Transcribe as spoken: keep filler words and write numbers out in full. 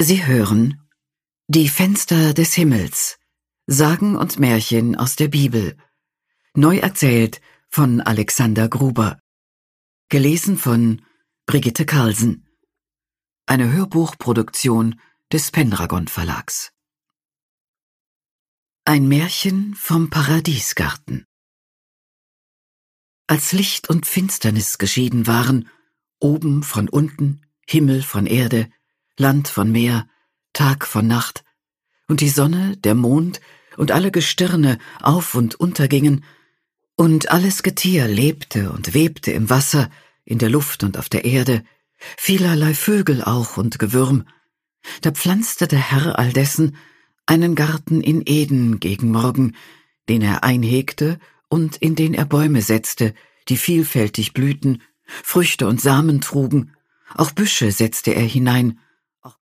Sie hören Die Fenster des Himmels, Sagen und Märchen aus der Bibel, neu erzählt von Alexander Gruber, gelesen von Brigitte Carlsen, eine Hörbuchproduktion des Pendragon Verlags. Ein Märchen vom Paradiesgarten. Als Licht und Finsternis geschieden waren, oben von unten, Himmel von Erde, Land von Meer, Tag von Nacht, und die Sonne, der Mond und alle Gestirne auf und untergingen, und alles Getier lebte und webte im Wasser, in der Luft und auf der Erde, vielerlei Vögel auch und Gewürm, da pflanzte der Herr all dessen einen Garten in Eden gegen Morgen, den er einhegte und in den er Bäume setzte, die vielfältig blühten, Früchte und Samen trugen, auch Büsche setzte er hinein,